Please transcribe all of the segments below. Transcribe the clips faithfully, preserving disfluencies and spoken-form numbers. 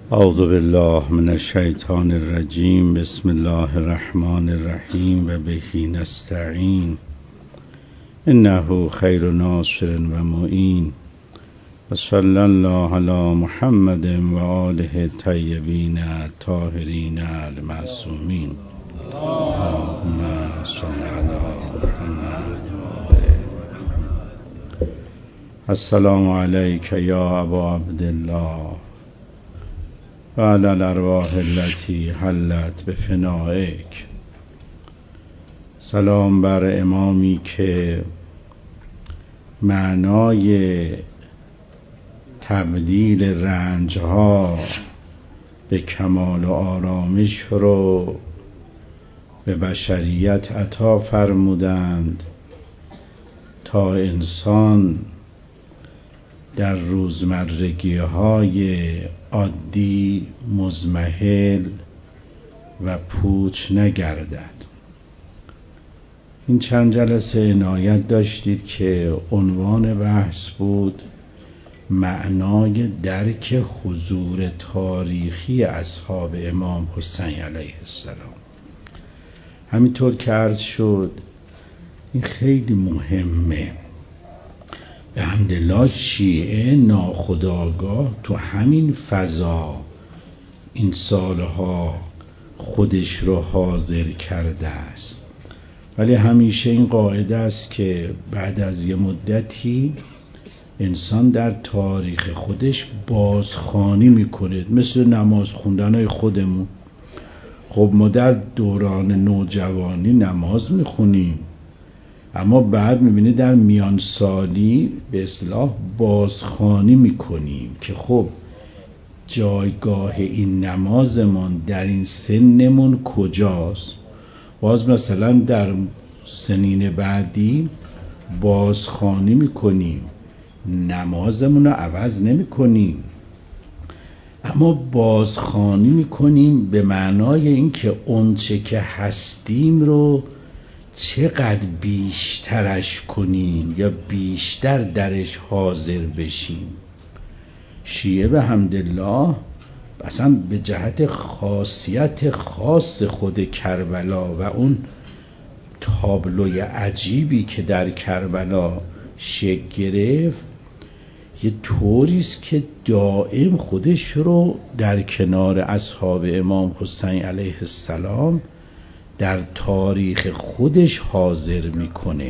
اعوذ بالله من الشیطان الرجیم. بسم الله الرحمن الرحیم و به نستعین. انه خیر ناصر و معین. و صلی الله علی محمد و آله الطیبین الطاهرین المعصومین. اللهم صل علی محمد. السلام علیک یا ابا عبدالله و علی الارواح التي حلت بفنائک. سلام بر امامی که معنای تبدیل رنجها به کمال و آرامش رو به بشریت عطا فرمودند تا انسان در روزمرگی های عادی مضمحل و پوچ نگردد. این چند جلسه عنایت داشتید که عنوان بحث بود معنای درک حضور تاریخی اصحاب امام حسین علیه السلام. همینطور که عرض شد این خیلی مهمه. به حمدالله شیعه ناخودآگاه تو همین فضا این سالها خودش رو حاضر کرده است، ولی همیشه این قاعده است که بعد از یه مدتی انسان در تاریخ خودش بازخوانی میکنه، مثل نماز خوندنهای خودمون. خب ما در دوران نوجوانی نماز میخونیم، اما بعد میبینی در میان سالی به اصطلاح بازخوانی میکنیم که خب جایگاه این نمازمون در این سنمون کجاست. باز مثلا در سنین بعدی بازخوانی میکنیم، نمازمون رو عوض نمیکنیم، اما بازخوانی میکنیم به معنای اینکه اونچه که هستیم رو چقدر بیشترش کنیم یا بیشتر درش حاضر بشیم. شیعه به حمدالله اصلا به جهت خاصیت خاص خود کربلا و اون تابلوی عجیبی که در کربلا شکل گرفت یه طوریست که دائم خودش رو در کنار اصحاب امام حسین علیه السلام در تاریخ خودش حاضر میکنه.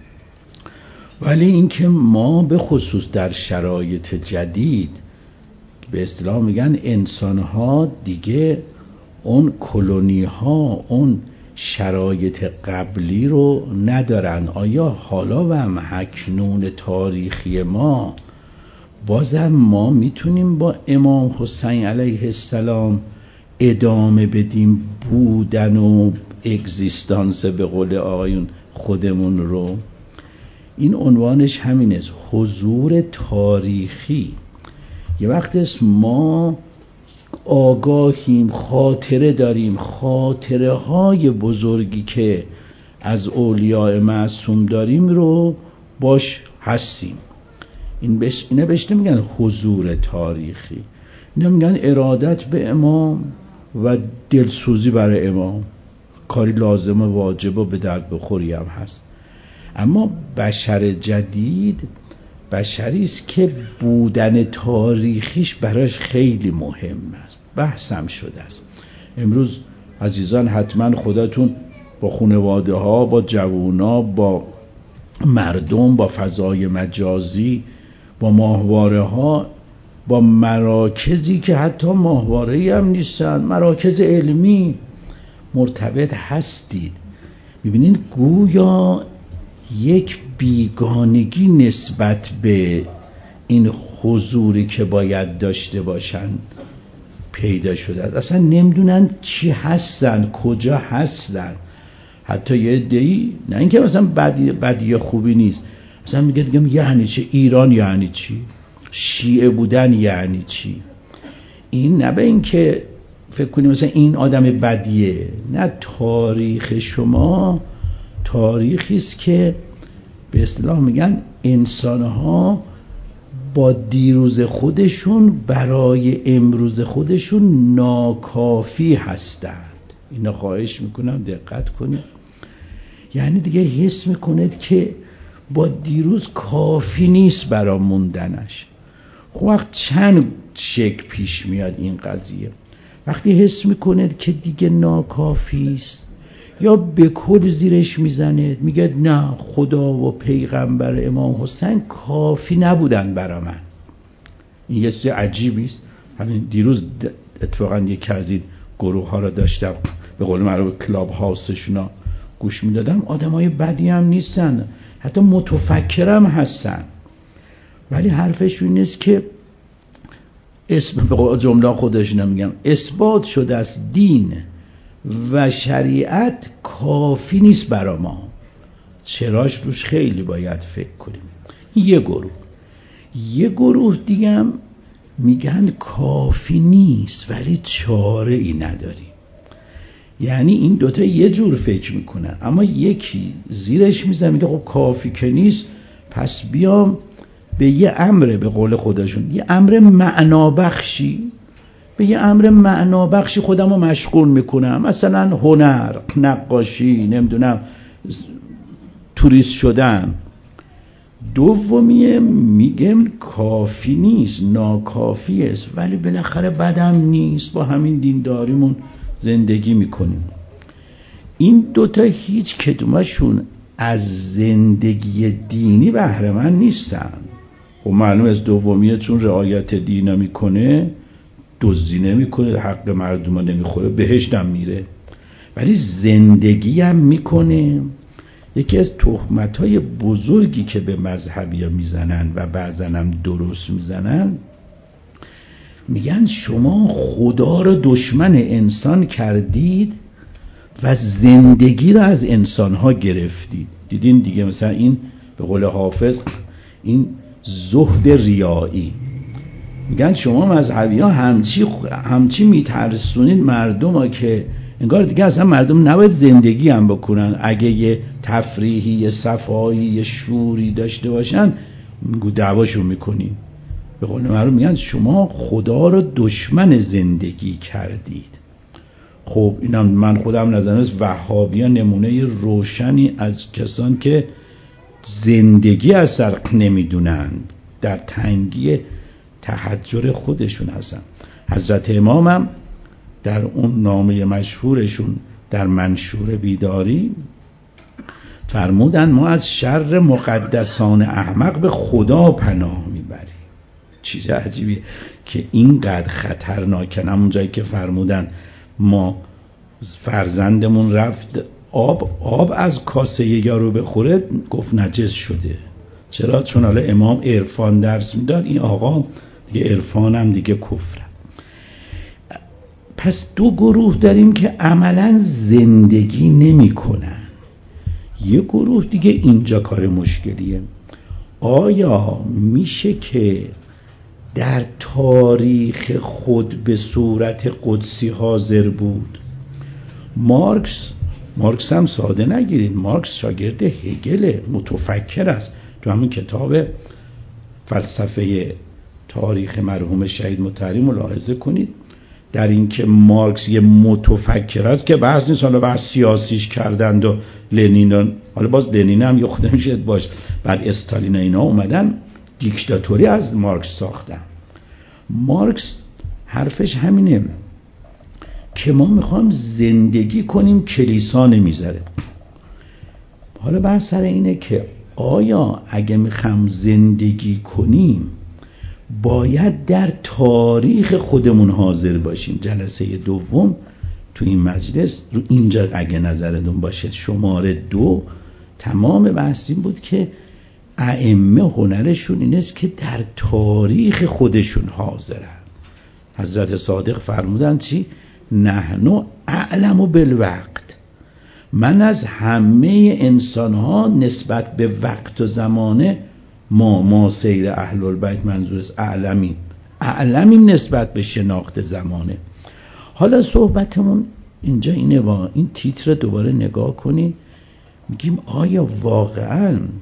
ولی اینکه ما به خصوص در شرایط جدید به اصطلاح میگن انسانها دیگه اون کلونی ها اون شرایط قبلی رو ندارن. آیا حالا و هم اکنون تاریخی ما بازم ما میتونیم با امام حسین علیه السلام ادامه بدیم بودن و اگزیستانس به قول آقایون خودمون رو؟ این عنوانش همین است، حضور تاریخی. یه وقت است ما آگاهیم، خاطره داریم، خاطره های بزرگی که از اولیاء معصوم داریم رو باش هستیم. این بش... اینه بهش نمیگن حضور تاریخی، اینه میگن ارادت به امام و دلسوزی برای امام. کاری لازم و واجب و به درد بخوری هم هست. اما بشر جدید بشری است که بودن تاریخیش براش خیلی مهم است. بحثم شده است. امروز عزیزان حتما خودتون با خانواده ها، با جوونا، با مردم، با فضای مجازی، با ماهواره ها، با مراکزی که حتی ماهواره‌ای هم نیستن، مراکز علمی مرتبط هستید. میبینید گویا یک بیگانگی نسبت به این حضوری که باید داشته باشن پیدا شده است. اصلا نمیدونن چی هستن، کجا هستن. حتی یه عده‌ای نه اینکه مثلا بدی بدی خوبی نیست، مثلا میگه دیگه یعنی چی ایران، یعنی چی شیعه بودن، یعنی چی. این نه به این که فکر کنیم مثلا این آدم بدیه، نه، تاریخ شما تاریخی است که به اصطلاح میگن انسانها با دیروز خودشون برای امروز خودشون ناکافی هستند. اینا خواهش میکنم دقت کنید. یعنی دیگه حس میکنید که با دیروز کافی نیست برای موندنش. خب وقت چند شکل پیش میاد این قضیه. وقتی حس میکنید که دیگه ناکافی است، یا به کل زیرش میزنید میگه نه خدا و پیغمبر امام حسین کافی نبودن برا من. این یه چیز عجیبی است. همین دیروز اتفاقا یکی از این گروه ها رو داشتم به قول معروف کلاب هاوسشونا گوش میدادم. آدمای بدی هم نیستن، حتی متفکرم هستن، ولی حرفش این است که اسم به قول جمله خودشون میگم اثبات شده است دین و شریعت کافی نیست برا ما، چراش روش خیلی باید فکر کنیم. یه گروه یه گروه دیگه هم میگن کافی نیست ولی چاره ای نداریم. یعنی این دوتا یه جور فکر میکنن، اما یکی زیرش میزن میگه خب کافی که نیست، پس بیام به یه امر به قول خودشون یه امر معنابخشی به یه امر معنابخشی خودم رو مشغول میکنم، مثلا هنر، نقاشی، نمیدونم توریست شدن. دومیه میگم کافی نیست، ناکافی است، ولی بالاخره بدم نیست، با همین دینداریمون زندگی میکنیم. این دوتا هیچ کدومشون از زندگی دینی بهره مند نیستن. خب معلوم از دومیه چون رعایت دین میکنه، دزدی نمیکنه، حق مردم ها نمیخوره، بهشت هم میره، ولی زندگی هم میکنه. یکی از تهمت‌های بزرگی که به مذهبی ها میزنن و بعضا هم درست میزنن، میگن شما خدا رو دشمن انسان کردید و زندگی رو از انسان‌ها گرفتید. دیدین دیگه مثلا این به قول حافظ این زهد ریایی. میگن شما مذهبی ها همچی, همچی میترسونید مردم ها که انگار دیگه اصلا مردم نباید زندگی هم بکنن. اگه یه تفریحی، یه صفایی، یه شوری داشته باشن دعواشون میکنید. به قول معروف میگن شما خدا رو دشمن زندگی کردید. خب اینم من خودم نظرم است وهابی ها نمونه روشنی از کسان که زندگی از سر نمیدونن، در تنگی تحجر خودشون هستن. حضرت امام هم در اون نامه مشهورشون در منشور بیداری فرمودن ما از شر مقدسان احمق به خدا پناه میبریم. چیز عجیبیه که اینقدر خطرناکن. همون جایی که فرمودن ما فرزندمون رفت آب آب از کاسه یارو بخوره گفت نجس شده. چرا؟ چون حالا امام عرفان درس میداد، این آقا دیگه عرفان هم دیگه کفر. پس دو گروه داریم که عملا زندگی نمی کنن. یه گروه دیگه اینجا کار مشکلیه. آیا میشه که در تاریخ خود به صورت قدسی حاضر بود؟ مارکس مارکس هم ساده نگیرید، مارکس شاگرد هگل متفکر است. تو همین کتاب فلسفه تاریخ مرحوم شهید مطهری ملاحظه کنید در این که مارکس یه متفکر است که بحث نیست حالا بحث سیاسیش کردند و لنین، حالا باز لنین هم یه خود میشه باش، بعد استالین اینا اومدن دیکتاتوری از مارکس ساختن. مارکس حرفش همینه که ما میخوام زندگی کنیم، کلیسا نمیذاره. حالا بحث سر اینه که آیا اگه میخوام زندگی کنیم باید در تاریخ خودمون حاضر باشیم؟ جلسه دوم تو این مجلس رو اینجا اگه نظرتون باشه شماره دو تمام بحث این بود که ائمه هنرشون این است که در تاریخ خودشون حاضرن. حضرت صادق فرمودن چی؟ نحنو اعلم بالوقت، من از همه انسان ها نسبت به وقت و زمانه ما ما سیر اهل البیت منظور است اعلمیم اعلمیم نسبت به شناخت زمانه. حالا صحبتمون اینجا اینه، با این تیتر دوباره نگاه کنین، میگیم آیا واقعا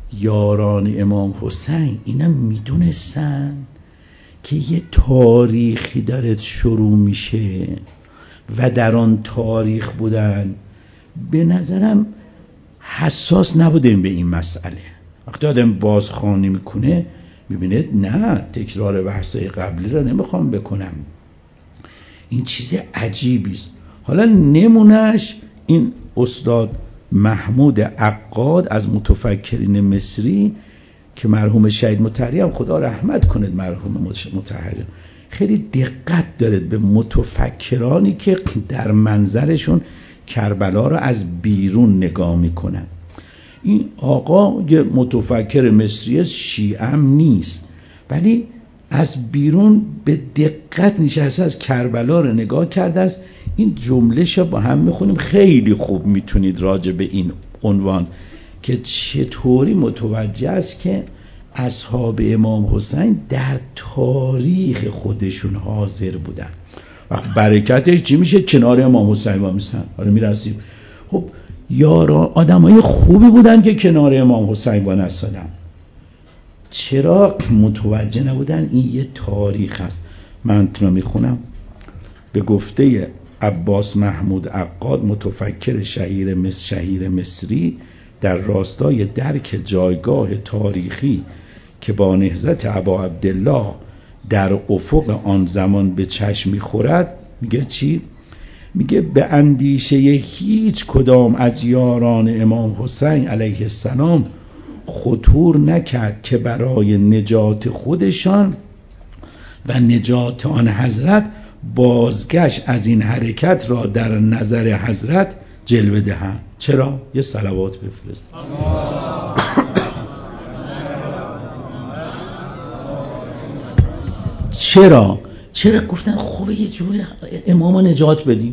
یاران امام حسین اینا میدونستن که یه تاریخی داره شروع میشه و در آن تاریخ بودن. به نظرم حساس نبودیم به این مسئله. وقتی آدم بازخوانی میکنه میبینه نه، تکرار بحثای قبلی رو نمیخوام بکنم، این چیز عجیبی است. حالا نمونهش این استاد محمود عقاد از متفکرین مصری که مرحوم شهید مطهری هم خدا رحمت کنه، مرحوم مطهری خیلی دقت دارد به متفکرانی که در منظرشون کربلا رو از بیرون نگاه میکنن. این آقا یه متفکر مصری شیعه هم نیست، ولی از بیرون به دقت نشسته از کربلا رو نگاه کرده است. این جمله شو با هم میخونیم، خیلی خوب میتونید راجع به این عنوان که چطوری متوجه است که اصحاب امام حسین در تاریخ خودشون حاضر بودن و برکتش چی میشه؟ کنار امام حسین با میسن. حالا میرسیم خب یارا آدمای خوبی بودن که کنار امام حسین با نستادن، چرا متوجه نبودن این یه تاریخ است؟ من تنو میخونم. به گفته عباس محمود عقاد متفکر شهیر مصر شهیر مصری، در راستای درک جایگاه تاریخی که با نهضت ابا عبدالله در افق آن زمان به چشم میخورد، میگه چی؟ میگه به اندیشه هیچ کدام از یاران امام حسین علیه السلام خطور نکرد که برای نجات خودشان و نجات آن حضرت بازگشت از این حرکت را در نظر حضرت جلوه دهند. چرا؟ یه صلوات بفرست. چرا؟ چرا گفتن خوبه یه جوری امامو نجات بدیم؟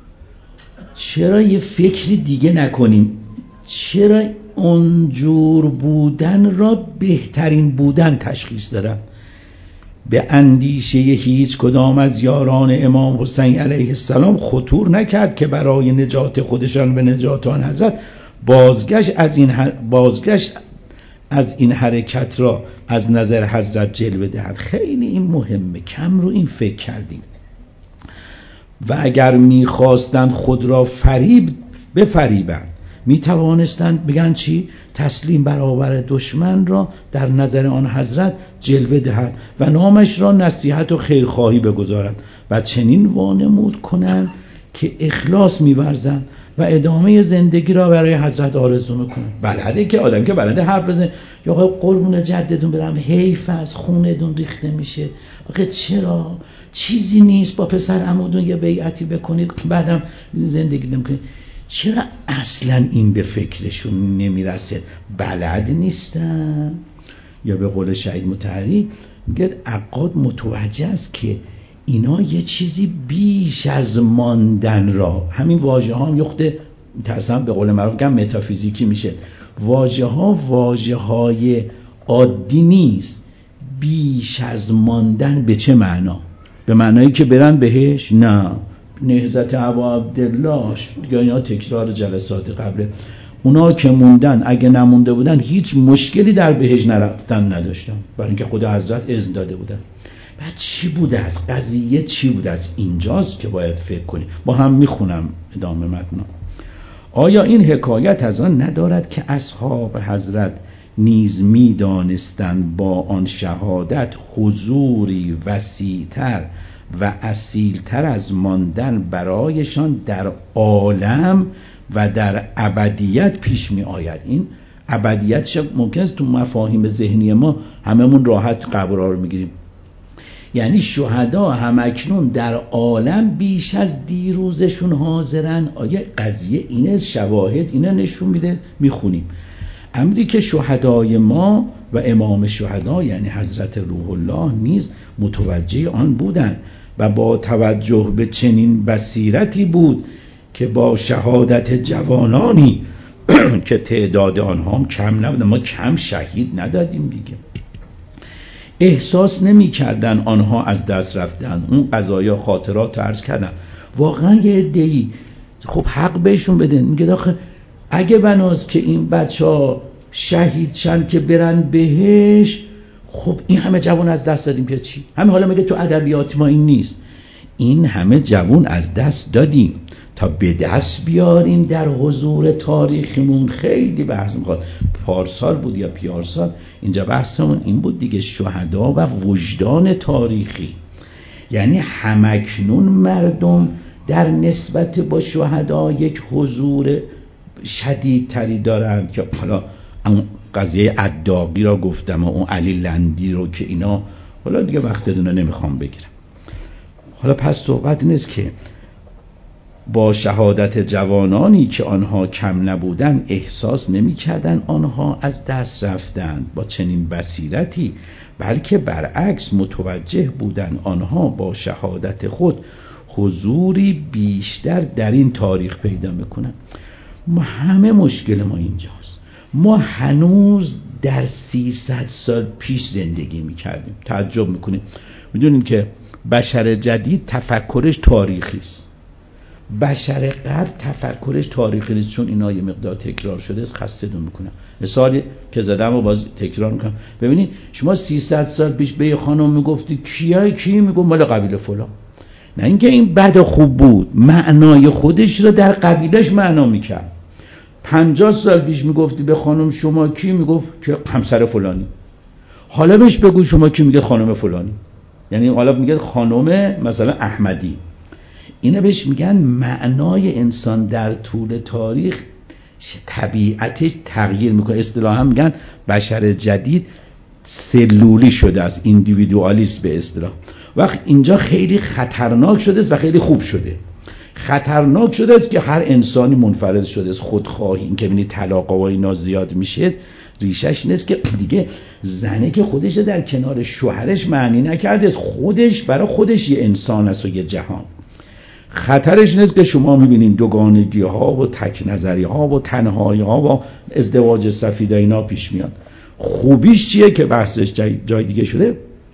چرا یه فکری دیگه نکنیم؟ چرا اونجور بودن را بهترین بودن تشخیص دادن؟ به اندیشه هیچ کدام از یاران امام حسین علیه السلام خطور نکرد که برای نجات خودشان و نجات آن حضرت بازگشت از این بازگشت از این حرکت را از نظر حضرت جلوه دهند. خیلی این مهمه، کم رو این فکر کردیم. و اگر میخواستند خود را فریب بفریبند، میتوانستند بگن چی؟ تسلیم برابر دشمن را در نظر آن حضرت جلوه دهند و نامش را نصیحت و خیرخواهی بگذارند و چنین وانمود کنند که اخلاص می‌ورزند و ادامه زندگی را برای حضرت آرزو میکنند. بلده که آدم که بلده حرف بزنه، یا آقا قربون جدتون برم، حیف از خونتون ریخته میشه، آقا چرا چیزی نیست با پسر عمودون یه بیعتی بکنید بعدم زندگی نمیکنید. چرا اصلا این به فکرشون نمیرسه؟ بلد نیستن. یا به قول شهید مطهری میگه عقاد متوجه است که اینا یه چیزی بیش از ماندن را، همین واژه ها هم یخته ترسم به قول معروف گم متافیزیکی میشه، واژه ها واژه های عادی نیست. بیش از ماندن به چه معنا؟ به معنایی که برن بهش؟ نه. نهضت ابا عبدالله یا اینا تکرار جلسات قبله، اونا که موندن اگه نمونده بودن هیچ مشکلی در بهش نرفتن نداشتن، برای اینکه خدا حضرت اذن داده بودن. بعد چی بوده از قضیه؟ چی بوده از اینجاست که باید فکر کنیم. با هم میخونم ادامه متن. آیا این حکایت از آن ندارد که اصحاب حضرت نیز می دانستند با آن شهادت حضوری وسیع‌تر و اصیلتر از ماندن برایشان در عالم و در ابدیت پیش می آید؟ این ابدیتش ممکن است تو مفاهیم ذهنی ما هممون راحت قرار میگیریم، یعنی شهدا همکنون در عالم بیش از دیروزشون حاضرن. آیا قضیه اینه؟ شواهد اینه نشون میده، میخونیم. امری که شهدای ما و امام شهدا یعنی حضرت روح الله نیز متوجه آن بودند و با توجه به چنین بصیرتی بود که با شهادت جوانانی که تعداد آنها هم کم نبود، ما کم شهید ندادیم دیگه، احساس نمی کردن آنها از دست رفتن. اون قضایا خاطرات عرض کردن. واقعا یه عده‌ای خب حق بهشون بدن، میگه آخه اگه بناست که این بچه ها شهید شن که برن بهش. خب این همه جوان از دست دادیم که چی؟ همه حالا میگه تو ادبیات ما این نیست. این همه جوان از دست دادیم تا به دست بیاریم در حضور تاریخمون. خیلی بحث میخواد. پارسال بود یا پیارسال اینجا بحثمون این بود دیگه، شهدا و وجدان تاریخی. یعنی همکنون مردم در نسبت با شهدا یک حضور شدیدتری دارن که حالا اون قضیه عداقی را گفتم و اون علی لندی رو که اینا حالا دیگه وقت دونه نمیخوام بگیرم. حالا پس صحبت نیست که با شهادت جوانانی که آنها کم نبودن احساس نمی کردن آنها از دست رفتن با چنین بصیرتی، بلکه برعکس متوجه بودن آنها با شهادت خود حضوری بیشتر در این تاریخ پیدا میکنن. ما همه مشکل ما اینجاست، ما هنوز در سیصد سال پیش زندگی میکردیم. تعجب میکنیم. میدونیم که بشر جدید تفکرش تاریخی است، بشر قبل تفکرش تاریخی نیست، چون اینا یه مقدار تکرار شده است. خسته دون میکنم. مثالی که زدم و باز تکرار میکنم. ببینید شما سیصد سال پیش به یه خانم میگفتی کیای کی، میگم مال قبیله فلان. نه اینکه این بد و خوب بود، معنای خودش رو در قبیلش معنا میکرد. پنجاه سال پیش میگفتی به خانم شما کی، میگفت که همسر فلانی. حالا بهش بگو شما کی، میگه خانم فلانی. یعنی حالا میگه خانم مثلا احمدی. اینا بهش میگن معنای انسان در طول تاریخ طبیعتش تغییر میکنه. اصطلاحا میگن بشر جدید سلولی شده است، ایندیویدوالیسم به اصطلاح. وقت اینجا خیلی خطرناک شده است و خیلی خوب شده. خطرناک شده است که هر انسانی منفرد شده است، خودخواهی. این که ببینید طلاق و اینا زیاد میشه ریشش اینه که دیگه زنه که خودش در کنار شوهرش معنی نکرده، خودش برای خودش یه انسان است و یه جهان. خطرش نیست که شما میبینین دوگانگی ها و تک نظری ها و تنهایی ها و ازدواج سفید اینا پیش میاد. خوبیش چیه که بحثش جای, جای دیگه شده؟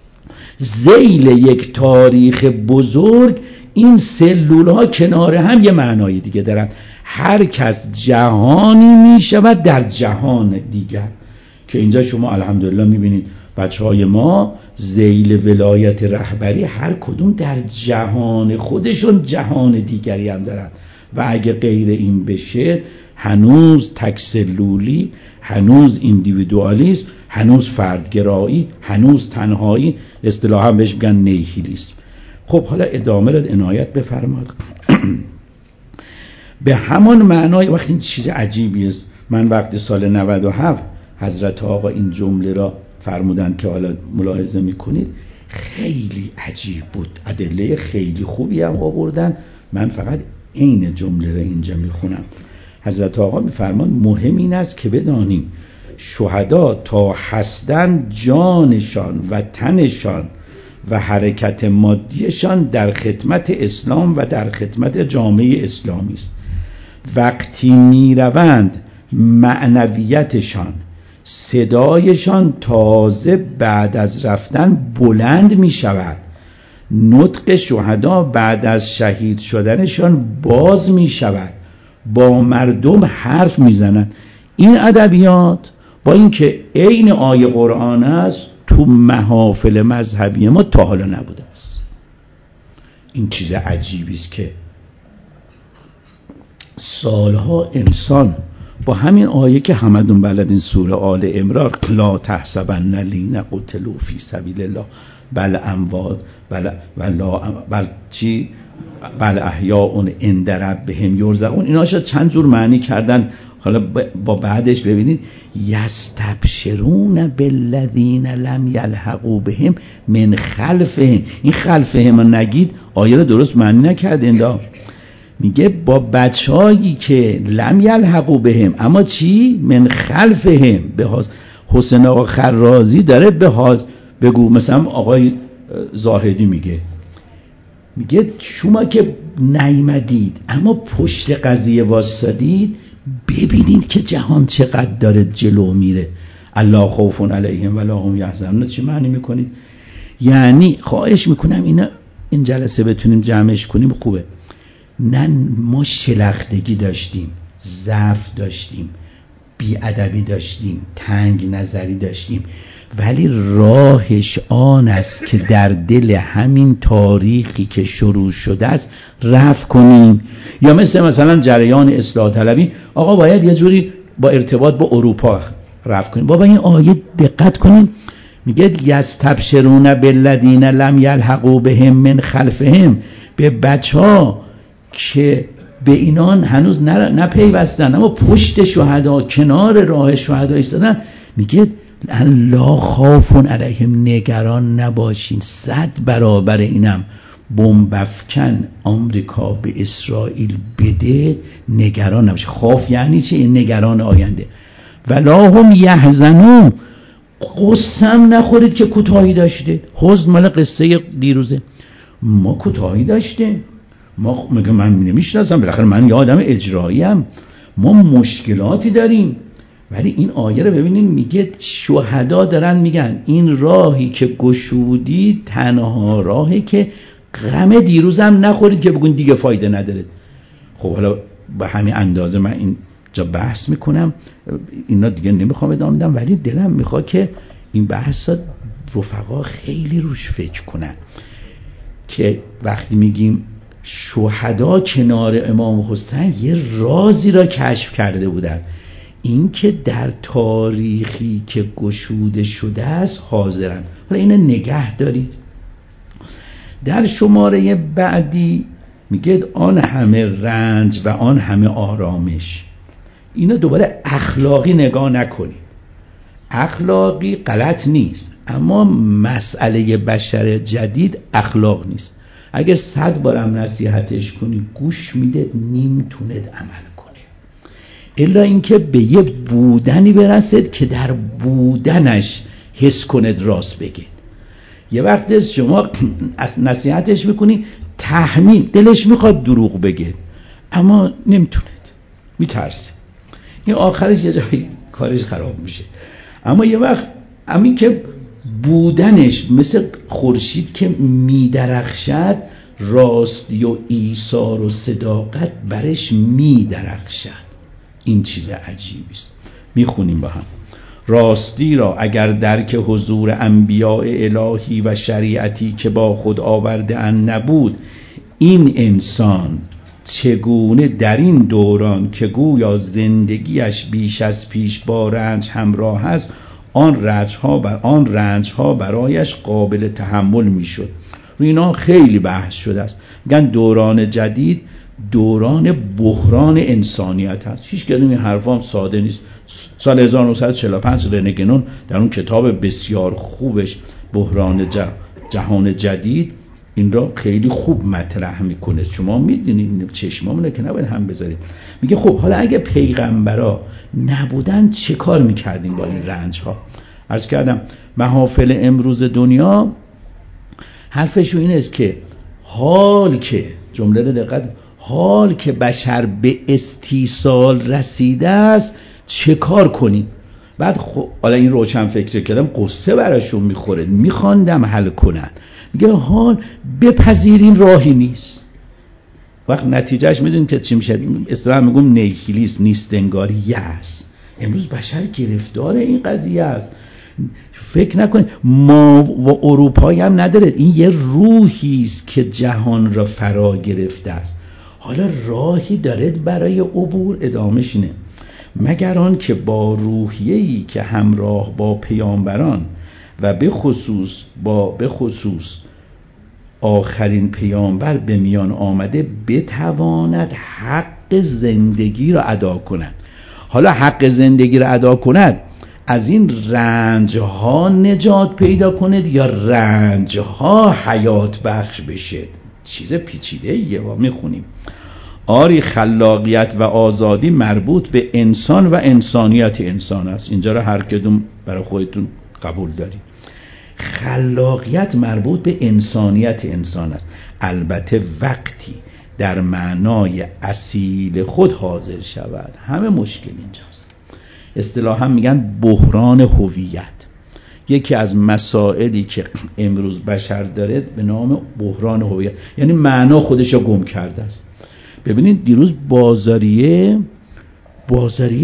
ذیل یک تاریخ بزرگ این سلول ها کنار هم یه معنای دیگه دارن. هر کس جهانی میشود در جهان دیگر، که اینجا شما الحمدلله میبینید بچه های ما ذیل ولایت رهبری هر کدوم در جهان خودشون جهان دیگری هم دارن. و اگه غیر این بشه هنوز تکسلولی، هنوز ایندیویدوالیسم، هنوز فردگرایی، هنوز تنهایی، اصطلاحا بهش میگن نیهیلیسم. خب حالا ادامه را عنایت بفرمایید. به همان معنای وقت این چیز عجیبی است. من وقتی سال نود و هفت حضرت آقا این جمله را فرمودن که حالا ملاحظه میکنید خیلی عجیب بود، ادله خیلی خوبی هم آوردن. من فقط این جمله را اینجا میخونم. حضرت آقا میفرمان مهم این است که بدانیم شهدا تا هستند جانشان و تنشان و حرکت مادیشان در خدمت اسلام و در خدمت جامعه اسلامی است. وقتی میروند معنویتشان، صدایشان تازه بعد از رفتن بلند می شود. نطق شهدا بعد از شهید شدنشان باز می شود. با مردم حرف می زنند. این ادبیات با اینکه عین آیه قرآن است تو محافل مذهبی ما تا حالا نبوده است. این چیز عجیبی است که سالها انسان با همین آیه که همدون بلدین سوره آل عمران لا تحسبن الذین قتلوا فی سبیل الله بل اموات بل ولا بل چی بل احیاء عند ربهم یرزقون. اینا شاید چند جور معنی کردن. حالا با بعدش ببینید یستبشرون بالذین لم یلحقوا بهم من خلفهم. این خلفهم نگید آیه رو درست معنی نکردین. میگه با بچه‌هایی که لم یلحقوا بهم، اما چی؟ من خلفهم. به حسین آقا خرازی داره به حاج بگو. مثلا آقای زاهدی میگه میگه شما که نیامدید اما پشت قضیه واسادید، ببینید که جهان چقدر داره جلو میره. الله خوف علیهم ولا هم یحزنون. چی معنی میکنید؟ یعنی خواهش میکنم اینا این جلسه بتونیم جمعش کنیم خوبه. نه ما شلختگی داشتیم، ضعف داشتیم، بی‌ادبی داشتیم، تنگ نظری داشتیم، ولی راهش آن است که در دل همین تاریخی که شروع شده است رفع کنیم. یا مثل مثلا جریان اصلاح طلبی، آقا باید یه جوری با ارتباط با اروپا رفع کنیم. بابا این آیه دقت کنین، میگه یستبشرون بالذین لم یلحقوا بهم من خلفهم، به بچه‌ها که به اینان هنوز نپیوستن اما پشت شهدا کنار راه شهدا ایستادن، میگه لا خوف علیهم، نگران نباشین. صد برابر اینم بمب افکن آمریکا به اسرائیل بده، نگران نباشه. خوف یعنی چی؟ نگران آینده. ولا هم یحزنون، قسم نخورید که کوتاهی داشته. حزن مال قصه دیروزه، ما کوتاهی داشته، ما میگه من نمیشناسم، بالاخره من یه آدم اجراییم، ما مشکلاتی داریم. ولی این آیه رو ببینید، میگه شهدا دارن میگن این راهی که گشودی تنها راهی که غم دیروزم نخورید که بگون دیگه فایده نداره. خب حالا به همین اندازه من این جا بحث میکنم، اینا دیگه نمیخوام ادامه بدم، ولی دلم میخواد که این بحثا رفقا خیلی روش فکر کنن که وقتی میگیم شهدا کنار امام حسین یه رازی را کشف کرده بودن، این که در تاریخی که گشوده شده است حاضرن. حالا اینو نگه دارید. در شماره بعدی میگه آن همه رنج و آن همه آرامش. اینا دوباره اخلاقی نگاه نکنید. اخلاقی غلط نیست، اما مسئله بشر جدید اخلاق نیست. اگه صد بارم نصیحتش کنی گوش میده، نمیتونه عمل کنه، الا اینکه به یه بودنی برسید که در بودنش حس کند راست بگه. یه وقت شما نصیحتش میکنی، تحمیل دلش میخواد دروغ بگه اما نمیتونه، میترسه، این آخرش یه جایی کارش خراب میشه. اما یه وقت همین که بودنش مثل خورشید که میدرخشد، راستی و ایثار و صداقت برش میدرخشد. این چیز عجیبی است. میخونیم با هم: راستی را اگر درک حضور انبیاء الهی و شریعتی که با خود آورده ان نبود، این انسان چگونه در این دوران که گویا زندگیش بیش از پیش با رنج همراه است، آن رنج‌ها بر آن رنج‌ها برایش قابل تحمل میشد. روی اینا خیلی بحث شده است. میگن دوران جدید دوران بحران انسانیت هست. هیچ کدوم این حرفام ساده نیست. سال هزار و نهصد و چهل و پنج رنگنون در اون کتاب بسیار خوبش بحران جهان جدید این را خیلی خوب مطرح میکنه. شما میدونید، چشمامونه که نباید هم بذارید. میگه خب حالا اگه پیغمبرا نبودن چه کار میکردیم با این رنج ها؟ عرض کردم محافل امروز دنیا حرفشو این است که حال که جمله رو دقت، حال که بشر به استیصال رسیده است چه کار کنیم؟ بعد خب حالا این روشن فکر کردم، قصه براشون میخوره، میخواندم حل کنن. میگه حال بپذیرین راهی نیست. وقت نتیجهش میدونید که چی میشه؟ اصطلاحاً میگم نیهیلیسم، نیستنگاری است. امروز بشر گرفتار این قضیه است. فکر نکنید ما و اروپایی هم نداره، این یه روحی است که جهان را فرا گرفته است. حالا راهی دارد برای عبور، ادامهش اینه: مگر آن که با روحیه‌ای که همراه با پیامبران و به خصوص با به خصوص آخرین پیامبر به میان آمده بتواند حق زندگی را ادا کند. حالا حق زندگی را ادا کند، از این رنجها نجات پیدا کند یا رنجها حیات بخش بشه؟ چیز پیچیده ایه. ما میخونیم آری خلاقیت و آزادی مربوط به انسان و انسانیت انسان است. اینجا را هر کدوم برای خودتون قبول دارید. خلاقیت مربوط به انسانیت انسان است، البته وقتی در معنای اصیل خود حاضر شود. همه مشکل اینجاست. اصطلاحاً میگن بحران هویت. یکی از مسائلی که امروز بشر داره به نام بحران هویت، یعنی معنا خودش رو گم کرده است. ببینید دیروز بازاریه بازاریه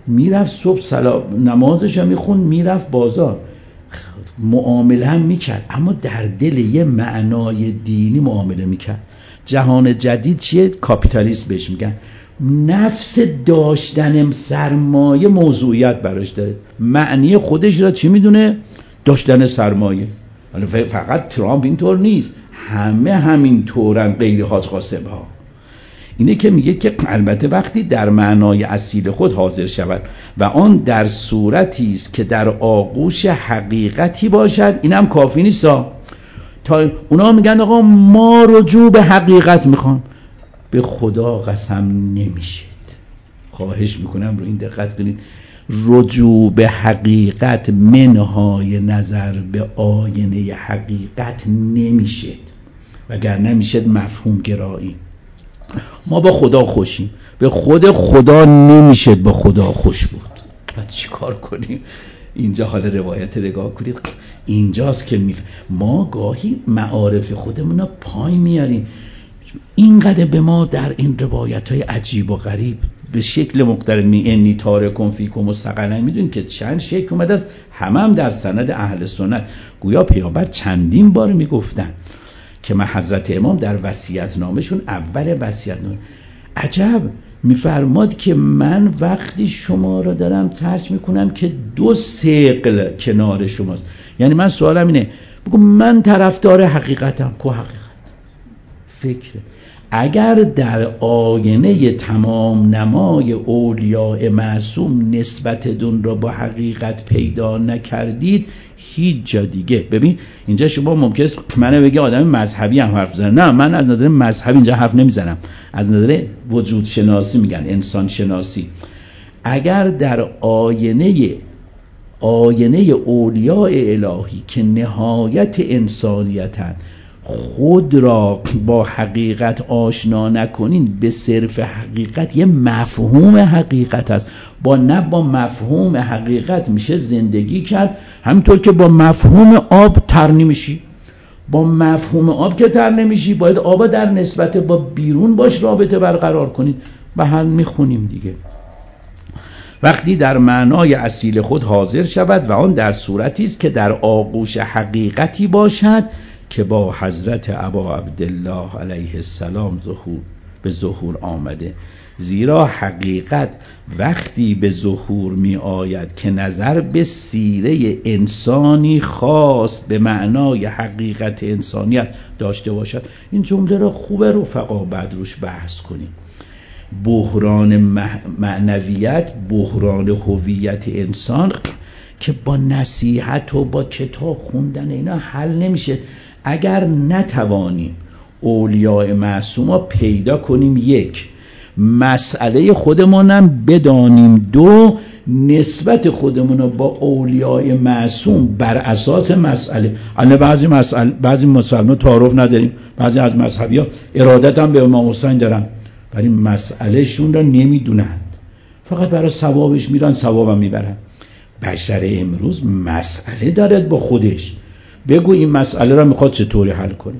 میرفت صبح سلام نمازش هم میخوند، میرفت بازار، معامله هم میکرد، اما در دل یه معنای دینی معامله میکرد. جهان جدید چیه؟ کاپیتالیسم بهش میگن. نفس داشتن سرمایه موضوعیت براش داره، معنی خودش را چی میدونه؟ داشتن سرمایه. فقط ترامپ اینطور نیست، همه همین طورن غیر حاج قاسم ها. اینه که میگه که البته وقتی در معنای اصیل خود حاضر شود و آن در صورتی است که در آغوش حقیقتی باشد، اینم کافی نیست ها. تا اونا میگن آقا ما رجوع به حقیقت میخوام، به خدا قسم نمیشد. خواهش میکنم رو این دقت کنید، رجوع به حقیقت منهای نظر به آینه حقیقت نمیشد، وگر نمیشد مفهوم گرایی. ما با خدا خوشیم، به خود خدا نمیشد با خدا خوش بود. بعد چی کار کنیم؟ اینجا حال روایت نگاه کنید، اینجاست که می ما گاهی معارف خودمون رو پای میاریم. اینقدر به ما در این روایت های عجیب و غریب به شکل مختلف می انی تارکم فیکم مستقلا، میدونیم که چند شکل اومده است، همه هم در سند اهل سنت. گویا پیامبر چندین بار میگفتن که من حضرت امام در وصیت نامشون اول وصیت نامه عجب میفرماد که من وقتی شما را دارم ترک میکنم که دو ثقل کنار شماست. یعنی من سوالم اینه، بگم من طرفدار حقیقتم، کو حقیقت فکره. اگر در آینه تمام نمای اولیاء معصوم نسبت دون را با حقیقت پیدا نکردید، هیچ جا دیگه. ببین اینجا شما ممکنه منو بگی آدم مذهبی هم حرف بزنم، نه من از نظر مذهبی اینجا حرف نمیزنم، از نظر وجود شناسی میگن، انسان شناسی. اگر در آینه آینه اولیاء الهی که نهایت انسانیتن خود را با حقیقت آشنا نکنین، به صرف حقیقت یه مفهوم حقیقت است، با نه با مفهوم حقیقت میشه زندگی کرد. همینطور که با مفهوم آب تر نمیشی، با مفهوم آب که تر نمیشی، باید آب در نسبت با بیرون باش رابطه برقرار کنید. و هم میخونیم دیگه، وقتی در معنای اصیل خود حاضر شود و آن در صورتی است که در آغوش حقیقتی باشد که با حضرت ابا عبدالله علیه السلام ظهور به ظهور آمده. زیرا حقیقت وقتی به ظهور می آید که نظر به سیره انسانی خاص به معنای حقیقت انسانیت داشته باشد. این جمله را خوبه رفقا بعد روش بحث کنیم. بحران معنویت، بحران هویت انسان که با نصیحت و با کتاب خوندن اینا حل نمیشه. اگر نتوانیم اولیاء معصوم پیدا کنیم، یک، مسئله خودمونم بدانیم، دو، نسبت خودمون با اولیاء معصوم بر اساس مسئله. الان بعضی مسئله بعضی مسلمان تعارف نداریم، بعضی از مذهبی ها ارادت هم به امام حسین دارن ولی مسئله شون را نمیدونند، فقط برای ثوابش میرن، ثوابم میبرن. بشر امروز مسئله دارد با خودش، بگو این مسئله را میخواد چطوری حل کنه.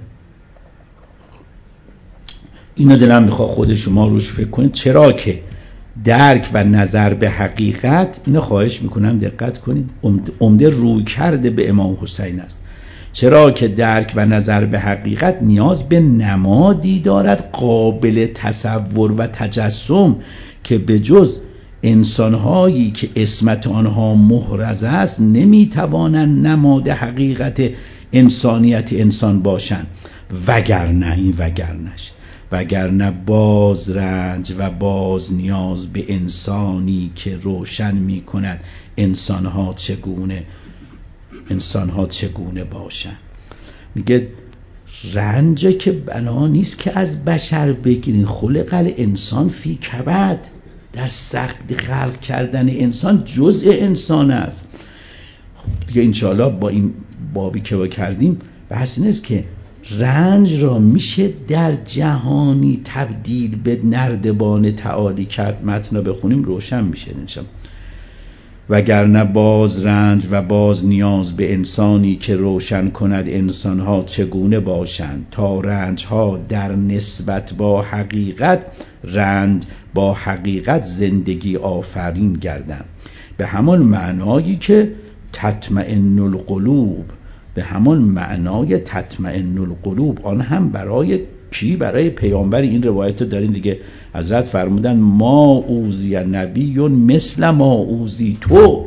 اینو دلم میخواد خود شما روش فکر کنید. چرا که درک و نظر به حقیقت، اینو خواهش میکنم دقت کنید، عمده روی کرده به امام حسین است. چرا که درک و نظر به حقیقت نیاز به نمادی دارد قابل تصور و تجسم که به جز انسانهایی که اسمت آنها محرز است نمیتوانند نماد حقیقت انسانیت انسان باشند. وگرنه این وگرنش وگرنه باز رنج و باز نیاز به انسانی که روشن می کند انسانها چگونه انسانها چگونه باشند. میگه رنج که بنا نیست که از بشر بگیرین، خلق الانسان فی کبد، در سخت خلق کردن انسان جزء انسان است. دیگه انشاءالله با این بابی که با کردیم بحث نیست که رنج را میشه در جهانی تبدیل به نردبان تعالی کرد. متن بخونیم روشن میشه انشاءالله. وگرنه باز رنج و باز نیاز به انسانی که روشن کند انسانها چگونه باشند تا رنجها در نسبت با حقیقت رنج با حقیقت زندگی آفرین گردند، به همان معنایی که تطمئن القلوب، به همان معنای تطمئن القلوب، آن هم برای کی؟ برای پیامبر. این روایت رو دارین دیگه، حضرت فرمودن ما اوذی نبی مثل ما اوذی تو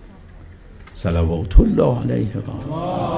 صلوات الله علیه و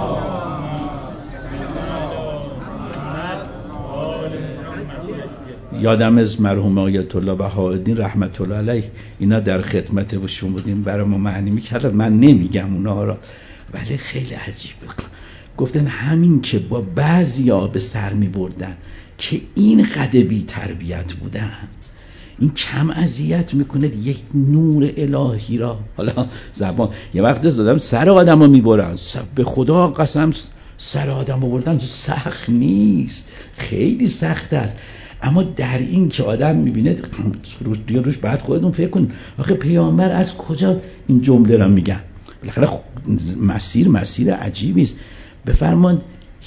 یادم از مرحوم آیت الله بهاءالدین رحمت الله علیه، اینا در خدمت باشون بودیم، برای ما معنی میکردن، من نمیگم اونا را، ولی خیلی عجیبه. گفتن همین که با بعضیا به سر میبردن که این قدر بی تربیت بودن، این کم اذیت میکنه یک نور الهی را. حالا زبان یه وقت زدم سر آدم رو میبرن، به خدا قسم سر آدم رو بردن سخت نیست، خیلی سخت است، اما در این که آدم میبینه روش دیگه روش بعد خودتون فکر کن آخه پیامبر از کجا این جمله را میگن؟ بالاخره مسیر مسیر عجیبی است. بفرمایید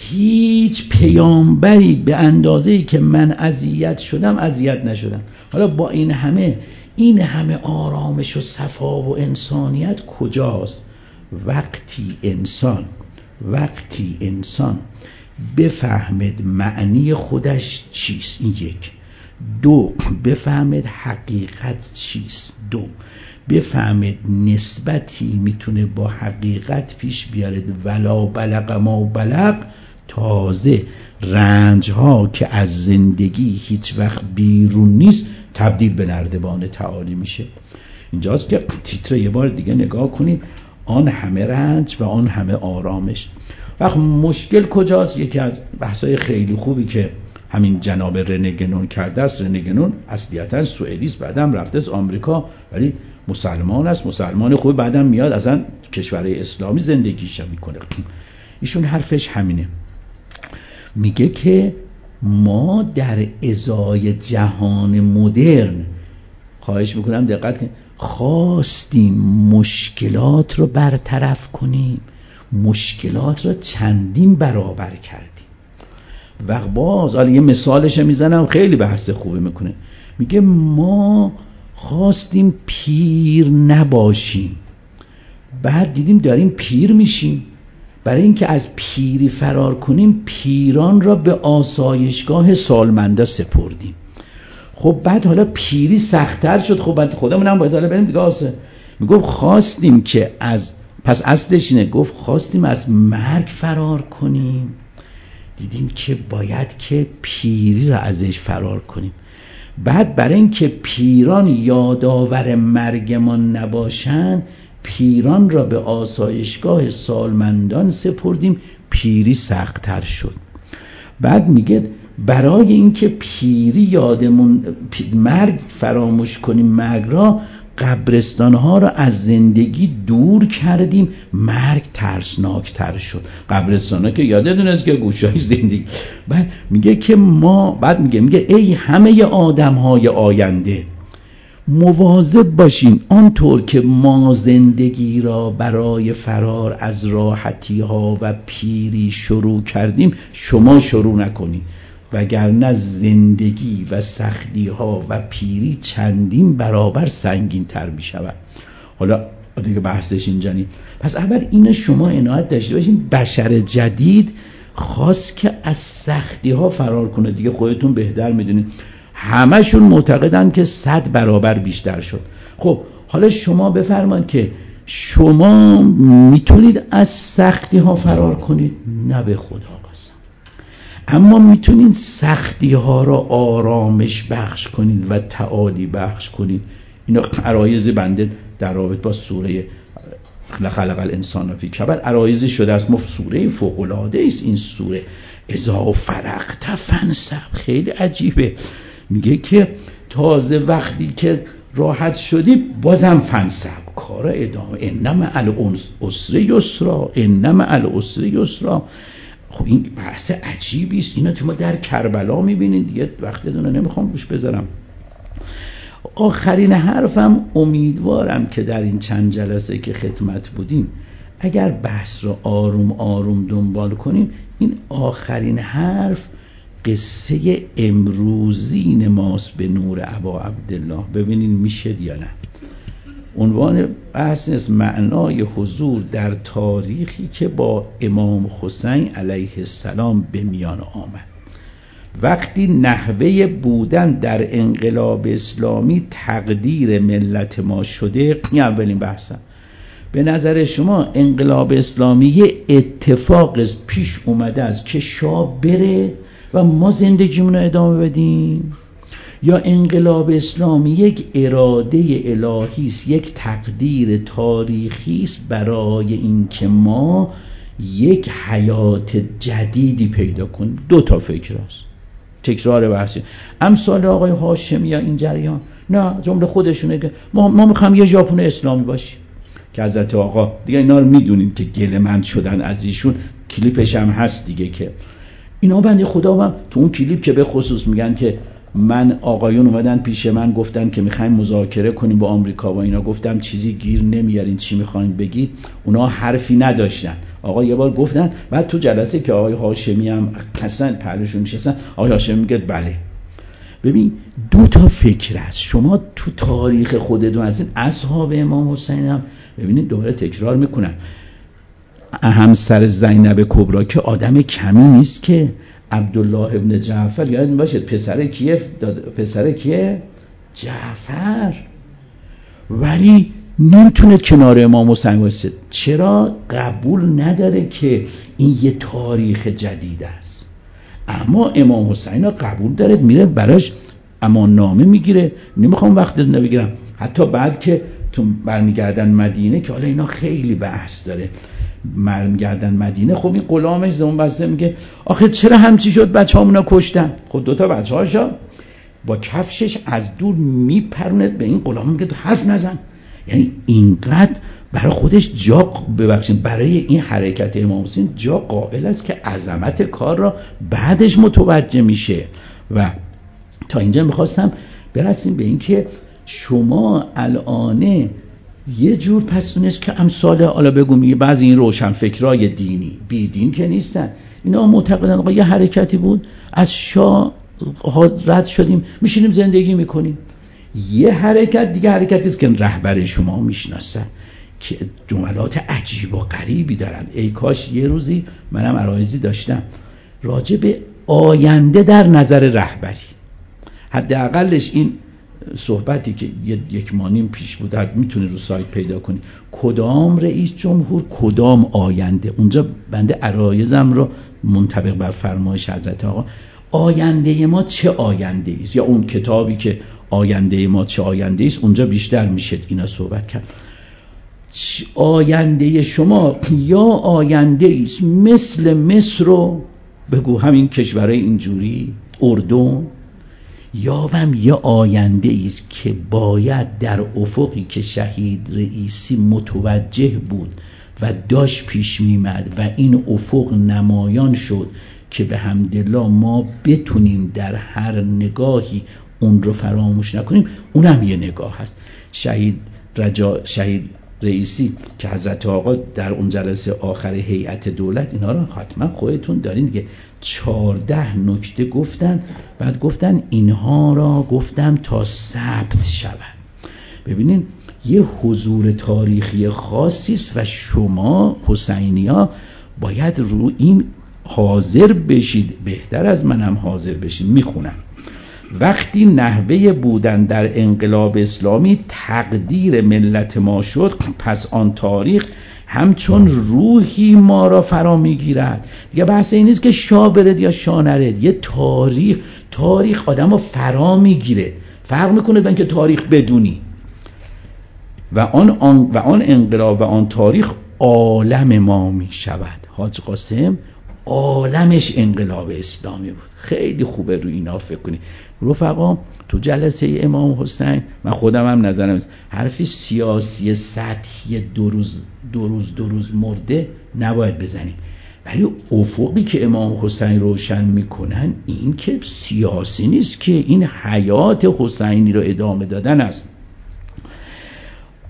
هیچ پیامبری به اندازه‌ای که من اذیت شدم اذیت نشدم. حالا با این همه این همه آرامش و صفا و انسانیت کجاست؟ وقتی انسان وقتی انسان بفهمد معنی خودش چیست، این یک. دو، بفهمد حقیقت چیست. دو، بفهمد نسبتی میتونه با حقیقت پیش بیارد. ولا بلغ ما بلغ، تازه رنج ها که از زندگی هیچ وقت بیرون نیست تبدیل به نردبان تعالی میشه. اینجاست که تیتر یه بار دیگه نگاه کنید، آن همه رنج و آن همه آرامش. وقت مشکل کجاست؟ یکی از بحثای خیلی خوبی که همین جناب رنه گنون کرده است. رنه گنون اصلیتا سوئدیست، بعدم رفته از آمریکا، ولی مسلمان است، مسلمان خوب، بعدم میاد اصلا کشورهای اسلامی زندگیش میکنه. ایشون حرفش همینه، میگه که ما در ازای جهان مدرن، خواهش میکنم دقت کنید، خواستیم مشکلات رو برطرف کنیم، مشکلات رو چندین برابر کردیم. و باز حالا یه مثالش میزنم خیلی بحث خوبی میکنه، میگه ما خواستیم پیر نباشیم، بعد دیدیم داریم پیر میشیم. برای اینکه از پیری فرار کنیم پیران را به آسایشگاه سالمندا سپردیم. خب بعد حالا پیری سخت‌تر شد، خب بعد خودمون هم باید حالا بریم دیگه آسه. میگفت خواستیم که از، پس اصلش اینه، گفت خواستیم از مرگ فرار کنیم، دیدیم که باید که پیری را ازش فرار کنیم. بعد برای اینکه پیران یادآور مرگمان نباشن پیران را به آسایشگاه سالمندان سپردیم، پیری سخت‌تر شد. بعد میگه برای اینکه پیری یادمون مرگ فراموش کنیم، مرگ را، قبرستان‌ها را از زندگی دور کردیم، مرگ ترسناکتر شد. قبرستان‌ها که یادتون است که گوشه‌های زندگی. بعد میگه که ما، بعد میگه میگه ای همه آدم‌های آینده، مواظب باشین آنطور که ما زندگی را برای فرار از راحتی‌ها و پیری شروع کردیم شما شروع نکنید، وگرنه زندگی و سختی‌ها و پیری چندین برابر سنگین تر می شود. حالا دیگه بحثش اینجا نیست. پس اول اینو شما عنایت داشته باشین، بشر جدید خواست که از سختی‌ها فرار کنه دیگه، خودتون بهتر میدونید همشون معتقدن که صد برابر بیشتر شد. خب حالا شما بفرمایید که شما میتونید از سختی‌ها فرار کنید؟ نه به خدا قسم. اما میتونید سختی ها را آرامش بخش کنید و تعالی بخش کنید. اینا عرایض بنده در رابطه با سوره خلق الانسان فی کبد عرایض شده است. ما سوره فوق العاده است این سوره. اذا فرغت فانصب، خیلی عجیبه، میگه که تازه وقتی که راحت شدی بازم فانصب، کار ادامه، انما العسر یسرا، انما العسر یسرا. خب این بحث عجیبی است، اینا شما در کربلا میبینید دیگه، وقتی دونه نمیخوام روش بذارم. آخرین حرفم، امیدوارم که در این چند جلسه که خدمت بودیم اگر بحث رو آروم آروم دنبال کنیم، این آخرین حرف قصه امروزین ماست به نور ابا عبدالله. ببینین میشه یا نه. عنوان بحث است معنای حضور در تاریخی که با امام حسین علیه السلام به میان آمد. وقتی نحوه بودن در انقلاب اسلامی تقدیر ملت ما شده، این اولین بحثم. به نظر شما انقلاب اسلامی یه اتفاق پیش اومده است که شاه بره و ما زندگیمون رو ادامه بدیم، یا انقلاب اسلامی یک اراده الهی است، یک تقدیر تاریخی است برای اینکه ما یک حیات جدیدی پیدا کنیم؟ دو تا فکر است. تکرار بحثی امثال آقای هاشمی یا این جریان، نه جمله خودشونه که ما ما میخوام یه ژاپن اسلامی باشیم، که حضرت آقا دیگه اینا رو میدونیم که گله‌مند شدن از ایشون، کلیپش هم هست دیگه، که اینا بنده خدا هم تو اون کلیپ که به خصوص میگن که من آقایون اومدن پیش من گفتن که میخوایم مذاکره کنیم با آمریکا و اینا، گفتم چیزی گیر نمیارین، چی میخواین بگید؟ اونا حرفی نداشتن. آقا یه بار گفتن، بعد تو جلسه که آقای هاشمی هم اصلا پهلوشون نشستن، آقای هاشمی میگه بله. ببین دو تا فکر است. شما تو تاریخ خودتون از این اصحاب امام حسین هم ببینید، دوباره تکرار میکنم، همسر زینب کبرا که آدم کمی نیست که. عبدالله ابن جعفر یادتون باشه پسر کیه؟ پسر کیه؟ جعفر. ولی نمیتونه کنار امام حسین وایسه. چرا؟ قبول نداره که این یه تاریخ جدید است. اما امام حسین قبول داره، میره براش امان نامه میگیره. نمیخوام وقت نبگیرم، حتی بعد که تو برمیگردن مدینه، که حالا اینا خیلی بحث داره، برمیگردن مدینه، خب این غلامش زمان بسته میگه آخه چرا همچی شد بچه هامونا کشتن؟ خب دوتا بچه هاشا با کفشش از دور میپروند به این غلام، میگه حرف نزن. یعنی اینقدر برای خودش جا، ببخشید برای این حرکت امام حسین جا قائل است که عظمت کار را بعدش متوجه میشه. و تا اینجا میخواستم برسیم به این که شما الانه یه جور پس اونش که امثال حالا بگم یه بعضی این روشن فکرای دینی بی دین که نیستن، اینا معتقدن آقا یه حرکتی بود از شاه رد شدیم میشینیم زندگی میکنیم. یه حرکت دیگه حرکتی است که رهبر شما میشناسن که جملات عجیب و غریبی دارن. ای کاش یه روزی منم عرایضی داشتم راجع به آینده در نظر رهبری، حداقلش این صحبتی که یک مانیم پیش بود میتونه رو سایت پیدا کنی، کدام رئیس جمهور کدام آینده. اونجا بنده عرایضم رو منطبق بر فرمایش حضرت آقا، آینده ما چه آینده است، یا اون کتابی که آینده ما چه آینده است، اونجا بیشتر میشه اینا صحبت کرد. آینده شما یا آینده است مثل مصر رو بگو، همین کشورهای اینجوری، اردن، یا هم یه آینده است که باید در افقی که شهید رئیسی متوجه بود و داشت پیش میمد و این افق نمایان شد که به حمدالله ما بتونیم در هر نگاهی اون رو فراموش نکنیم. اونم یه نگاه هست. شهید رجا شهید رئیسی که حضرت آقا در اون جلسه آخر هیئت دولت، اینا رو حتما خودتون دارین دیگه، چهارده نکته گفتن، بعد گفتن اینها را گفتم تا ثبت شود. ببینین یه حضور تاریخی خاصی است و شما حسینی‌ها باید رو این حاضر بشید، بهتر از منم حاضر بشید. میخونم: وقتی نحوه بودن در انقلاب اسلامی تقدیر ملت ما شد، پس آن تاریخ همچون روحی ما را فرا میگیرد. دیگه بحث این نیست که شاه برد یا شاه نرد، یه تاریخ تاریخ آدم رو فرا میگیره. فرق میکنه با اینکه تاریخ بدونی. و آن, آن و آن انقلاب و آن تاریخ عالم ما میشود. حاج قاسم عالمش انقلاب اسلامی بود. خیلی خوبه روی اینا فکر کنی. رفقا تو جلسه امام حسین، من خودم هم نظرم است، حرفی سیاسی سطحی دو روز دو روز دو روز مرده نباید بزنیم، ولی افقی که امام حسین روشن میکنن این که سیاسی نیست، که این حیات حسینی رو ادامه دادن است.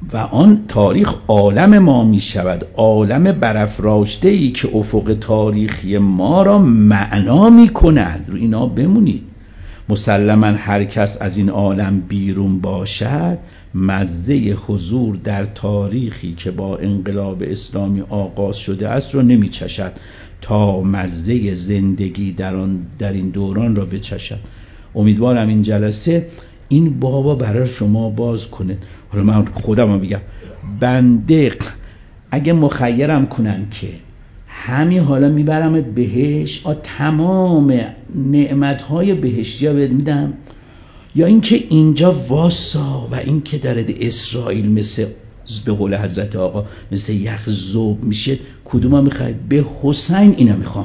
و آن تاریخ عالم ما می شود، عالم برافراشته ای که افق تاریخی ما را معنا می کند. رو اینا بمونید. مسلما هر کس از این عالم بیرون باشد مزه حضور در تاریخی که با انقلاب اسلامی آغاز شده است رو نمی چشد تا مزه زندگی در آن در این دوران را بچشد. امیدوارم این جلسه این بابا برای شما باز کنه. حالا من خودم هم بگم، بنده اگه مخیرم کنن که همین حالا میبرم بهش، تمام نعمتهای بهشتی ها بهت میدم، یا اینکه اینجا واسا و اینکه در اسرائیل مثل به قول حضرت آقا مثل یخ ذوب میشه، کدوم میخوای؟ به حسین اینا میخوام.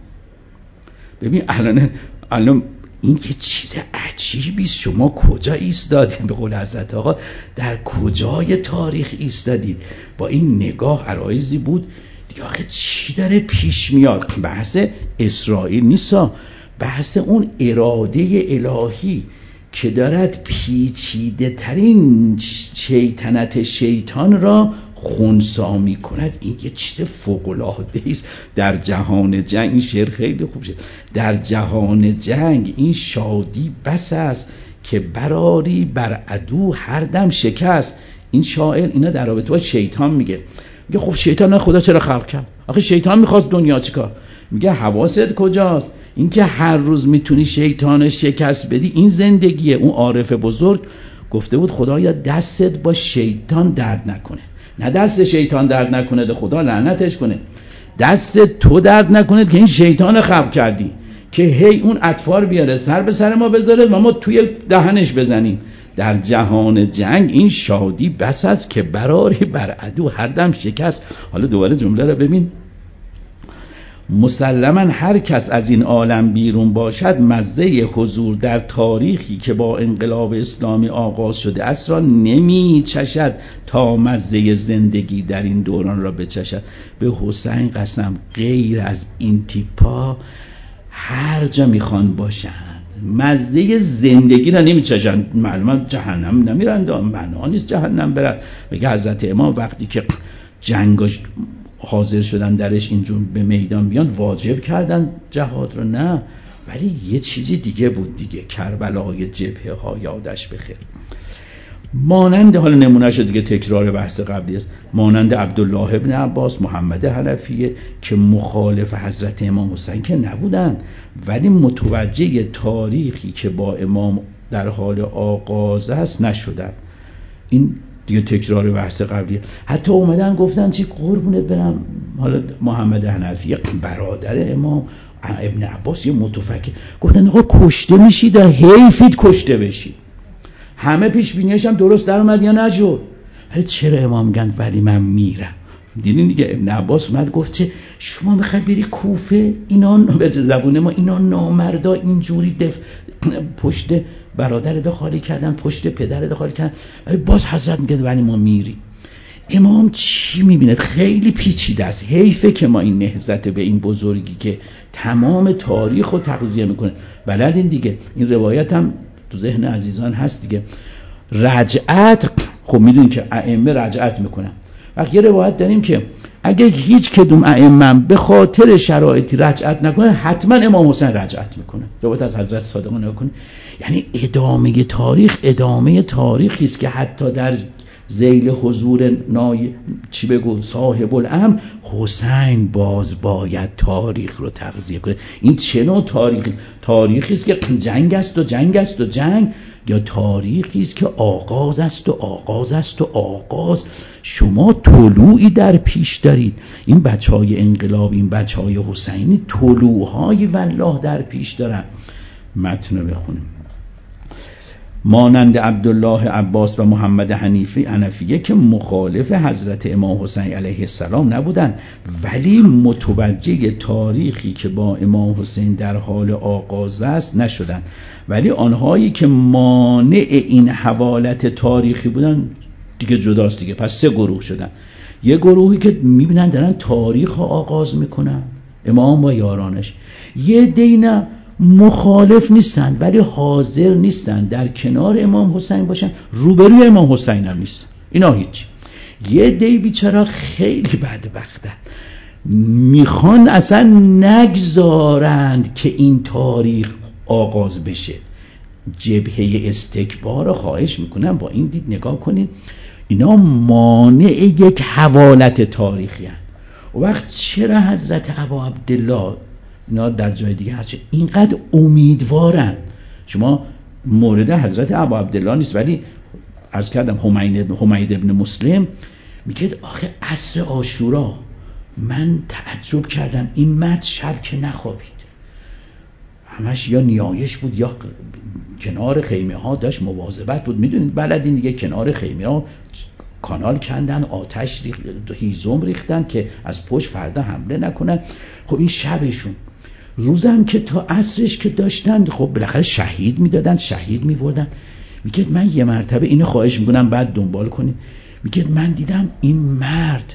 ببین الان الان این که چیز عجیبی، شما کجا ایستادید؟ به قول حضرت آقا در کجای تاریخ ایستادید؟ با این نگاه عرایزی بود دیگه. آخه چی داره پیش میاد؟ بحث اسرائیل نیستا، بحث اون اراده الهی که دارد پیچیده ترین شیطنت شیطان را خونسا می کند. این یه چیز فوق‌العاده است در جهان جنگ. این شعر خیلی خوب شد. در جهان جنگ این شادی بس است که براری بر عدو هر دم شکست. این شاعر اینا در رابطه با شیطان میگه. میگه خب شیطان خدا چرا خلق کرد؟ آخه شیطان میخواست دنیا چیکار؟ میگه حواست کجاست؟ این که هر روز میتونی شیطان شکست بدی، این زندگیه. اون عارف بزرگ گفته بود خدایا دستت با شیطان درد نکنه. نه دست شیطان درد نکنه، ده خدا لعنتش کنه. دست تو درد نکنه که این شیطان خلق کردی که هی اون اطفال بیاره سر به سر ما بذاره و ما توی دهنش بزنیم. در جهان جنگ این شادی بس است که براری بر عدو هر دم شکست. حالا دوباره جمله رو ببین. مسلما هر کس از این عالم بیرون باشد مزه حضور در تاریخی که با انقلاب اسلامی آغاز شده است را نمی چشد تا مزه زندگی در این دوران را بچشد. به حسین قسم غیر از این تیپا هر جا میخوان باشند مزه زندگی را نمی چشند. معلومه جهنم نمیرند، معنا نیست جهنم برد. بگه حضرت امام وقتی که جنگش حاضر شدن درش اینجور به میدان بیان واجب کردن جهاد رو، نه، ولی یه چیزی دیگه بود دیگه. کربلای جبهه ها یادش بخیر. مانند حالا نمونهش دیگه تکرار بحث قبلی است، مانند عبدالله ابن عباس، محمد حنفیه که مخالف حضرت امام حسین که نبودن، ولی متوجه تاریخی که با امام در حال آغاز است نشدن. این دیگه تکرار بحث قبلیه. حتی اومدن گفتن چی قربونت برم، حالا محمد حنفی برادر امام ابن عباس یه متفکر، گفتن آقا کشته میشید، حیفید کشته بشید. همه پیش بینیش هم درست در اومد یا نشد؟ ولی چرا امام میگن ولی من میرم؟ دیدین دیگه ابن عباس اومد گفت چه شما میخوای بری کوفه؟ اینا به زبون ما اینا نامردا اینجوری دف... پشت برادر خالی کردن، پشت پدر خالی کردن، ولی باز حضرت میگه ولی ما میریم. امام چی میبیند؟ خیلی پیچیده است. حیفه که ما این نهضت به این بزرگی که تمام تاریخ رو تغذیه میکنه بلدین دیگه. این روایت هم تو ذهن عزیزان هست دیگه. رجعت، خب میدونین که ائمه رجعت میکنن. وقت یه روایت داریم که اگه هیچ کدوم ائمه به خاطر شرایطی رجعت نکنه، حتما امام حسین رجعت میکنه. روایت از حضرت صادق نکنه. یعنی ادامه تاریخ ادامه تاریخی است که حتی در ذیل حضور نای چی بگو صاحب الامر حسین باز باید تاریخ رو تغذیه کنه. این چه نوع تاریخی؟ تاریخی است که جنگ است و جنگ است و جنگ، یا تاریخی است که آغاز است و آغاز است و آغاز. شما طلوعی در پیش دارید. این بچهای انقلاب، این بچهای حسینی طلوعهای والله در پیش دارن. متن رو بخونیم. مانند عبدالله عباس و محمد حنیفی حنفیه که مخالف حضرت امام حسین علیه السلام نبودن، ولی متوجه تاریخی که با امام حسین در حال آغاز است نشدن. ولی آنهایی که مانع این حوالت تاریخی بودن دیگه جداست دیگه. پس سه گروه شدن. یه گروهی که میبینن دارن تاریخ آغاز میکنن، امام و یارانش. یه دینا مخالف نیستن ولی حاضر نیستن در کنار امام حسین باشن، روبروی امام حسین هم نیستن. اینا هیچ. یه دی بیچاره خیلی بدبختن، میخوان اصلا نگذارند که این تاریخ آغاز بشه. جبهه استکبار رو خواهش میکنم با این دید نگاه کنید، اینا مانع یک حوالت تاریخی هست. و وقت چرا حضرت ابا عبدالله اینا در جای دیگه هرچه اینقدر امیدوارن؟ شما مورد حضرت ابا عبدالله نیست، ولی عرض کردم حمید حمید ابن مسلم میگه آخه عصر عاشورا من تعجب کردم این مرد شب که نخوابید، همش یا نیایش بود یا کنار خیمه ها داشت مواظبت بود. میدونید بلدین دیگه، کنار خیمه ها کانال کندن، آتش ریخ... هیزم ریختن که از پشت فردا حمله نکنن. خب این شبشون، روزم که تا عصرش که داشتن خب بالاخره شهید میدادن، شهید میبردن. میگه من یه مرتبه اینو خواهش میکنم بعد دنبال کنید، میگه من دیدم این مرد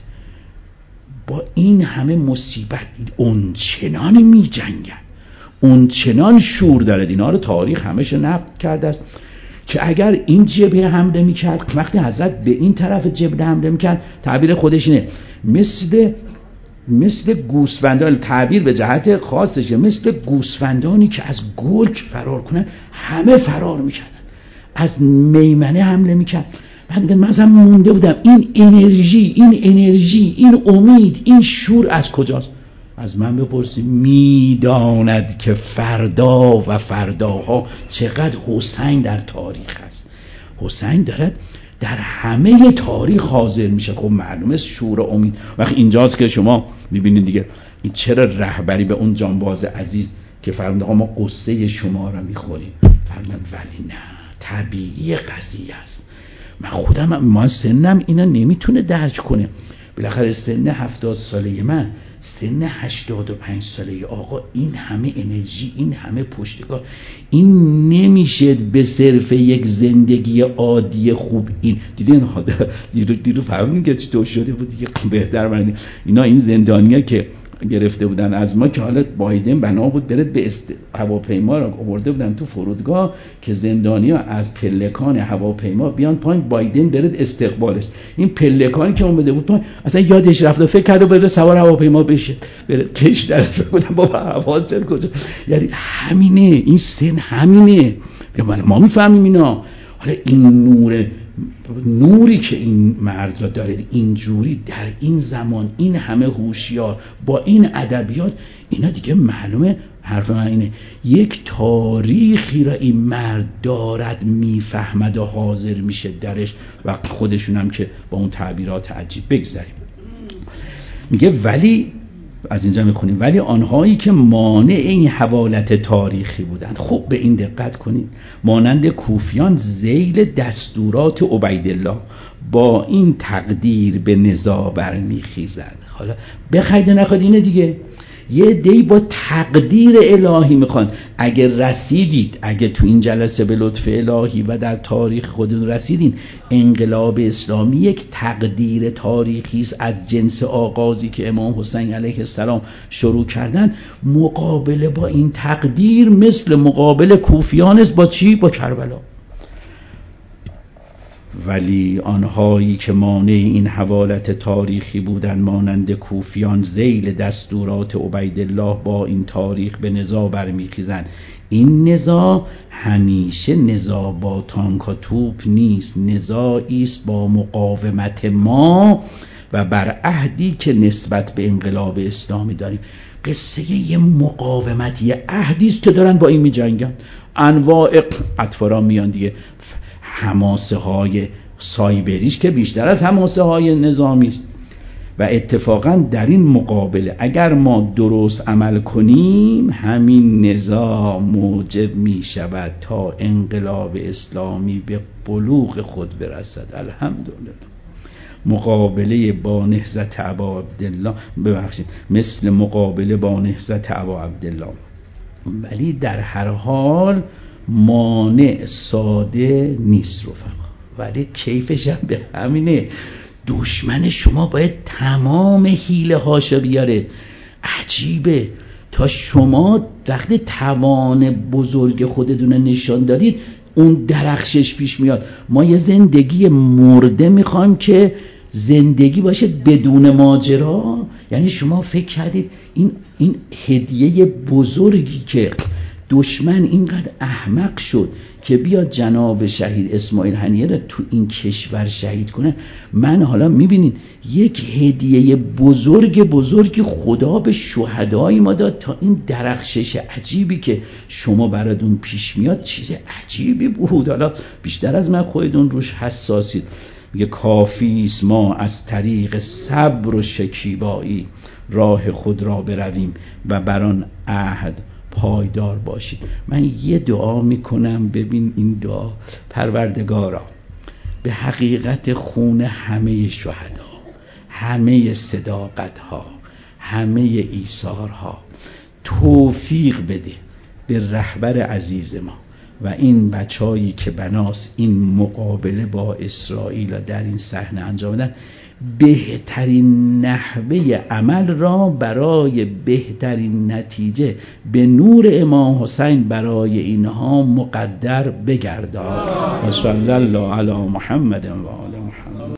با این همه مصیبت اون چنان میجنگن، اون چنان شور داره، اینا رو تاریخ همش نقل کرده است که اگر این جبهه حمله میکرد، وقتی حضرت به این طرف جبهه حمله میکرد، تعبیر خودش اینه مثل مثل گوسفندان، تعبیر به جهت خاصشه، مثل گوسفندانی که از گرگ فرار کنن همه فرار میکردن، از میمنه حمله میکرد. من مثلا مونده بودم این انرژی این انرژی این امید این شور از کجاست؟ از من بپرسید. میداند که فردا و فرداها چقدر حسین در تاریخ است. حسین دارد در همه تاریخ حاضر میشه. خب معلومه شور و امید. وقتی اینجاست که شما میبینید دیگه این چرا رهبری به اون جانباز عزیز که فرمود ما قصه شما رو میخوریم، فرمود ولی نه، طبیعی قضیه است. من خودم ما سنم اینا نمیتونه درک کنه. بالاخره سن هفتاد ساله من، سن هشتاد و پنج ساله آقا، این همه انرژی، این همه پشتکار، این نمیشه به صرف یک زندگی عادی خوب. این دیدین دیرو دیرو فهمیدین که چطور شده بود دیگه. بهتر من اینا این زندانیه که گرفته بودن از ما که حالا بایدن بنا بود برد به است... هواپیما را آورده بودن تو فرودگاه که زندانیا از پلکان هواپیما بیان پایین، بایدن برد استقبالش. این پلکانی که اومده بود پایین اصلا یادش رفت، فکر کرده بده سوار هواپیما بشه برد کش در بودن بابا حواست کجا. یعنی همینه، این سن همینه که ما میفهمیم اینا. حالا این نور نوری که این مرد داره اینجوری در این زمان، این همه هوشیار با این ادبیات، اینا دیگه معلومه. حرف من اینه یک تاریخی را این مرد دارد میفهمد و حاضر میشه درش و خودشون هم که با اون تعبیرات عجیب بگذاریم. میگه ولی از اینجا میخونیم ولی آنهایی که مانع این حوالت تاریخی بودند، خوب به این دقت کنید، مانند کوفیان ذیل دستورات عبیدالله با این تقدیر به نزاع برمیخیزند. حالا بخواید نخواید اینه دیگه، یه دی با تقدیر الهی میخوان. اگر رسیدید، اگر تو این جلسه به لطف الهی و در تاریخ خودتون رسیدین، انقلاب اسلامی یک تقدیر تاریخی است از جنس آغازی که امام حسین علیه السلام شروع کردن. مقابله با این تقدیر مثل مقابله کوفیان است با چی؟ با کربلا. ولی آنهایی که مانع این حوالت تاریخی بودند مانند کوفیان ذیل دستورات عبیدالله با این تاریخ به نزاع برمیخیزند. این نزاع همیشه نزاع با تانک و توپ نیست، نزاعی است با مقاومت ما و بر عهدی که نسبت به انقلاب اسلامی داریم. قصه یه مقاومت، یه عهدی است که دارن با این می جنگن. انواع اطفارا میان دیگه، حماسه های سایبریش که بیشتر از حماسه های نظامی است. و اتفاقا در این مقابله اگر ما درست عمل کنیم همین نزاع موجب می شود تا انقلاب اسلامی به بلوغ خود برسد. الحمدلله. مقابله با نهضت ابا عبدالله، ببخشید مثل مقابله با نهضت ابا عبدالله، ولی در هر حال مانع ساده نیست رفقا. ولی کیفش هم به همینه، دشمن شما باید تمام حیله هاشو بیاره. عجیبه تا شما وقتی توان بزرگ خودتون نشان دادید اون درخشش پیش میاد. ما یه زندگی مرده میخوایم که زندگی باشه بدون ماجرا. یعنی شما فکر کردید این این هدیه بزرگی که دشمن اینقدر احمق شد که بیاد جناب شهید اسماعیل هنیه رو تو این کشور شهید کنه. من حالا میبینید یک هدیه بزرگ بزرگ خدا به شهدای ما داد تا این درخشش عجیبی که شما براتون پیش میاد چیز عجیبی بود. حالا بیشتر از من خودتون روش حساسید. میگه کافیست ما از طریق صبر و شکیبایی راه خود را برویم و بران عهد پایدار باشید. من یه دعا میکنم، ببین این دعا: پروردگارا به حقیقت خون همه شهدا، همه صداقت ها، همه ایثار ها توفیق بده به رهبر عزیز ما و این بچه‌هایی که بناس این مقابله با اسرائیل در این صحنه انجام دادن، بهترین نحوه عمل را برای بهترین نتیجه به نور امام حسین برای اینها مقدر بگردان. و صلی الله علی محمد و آله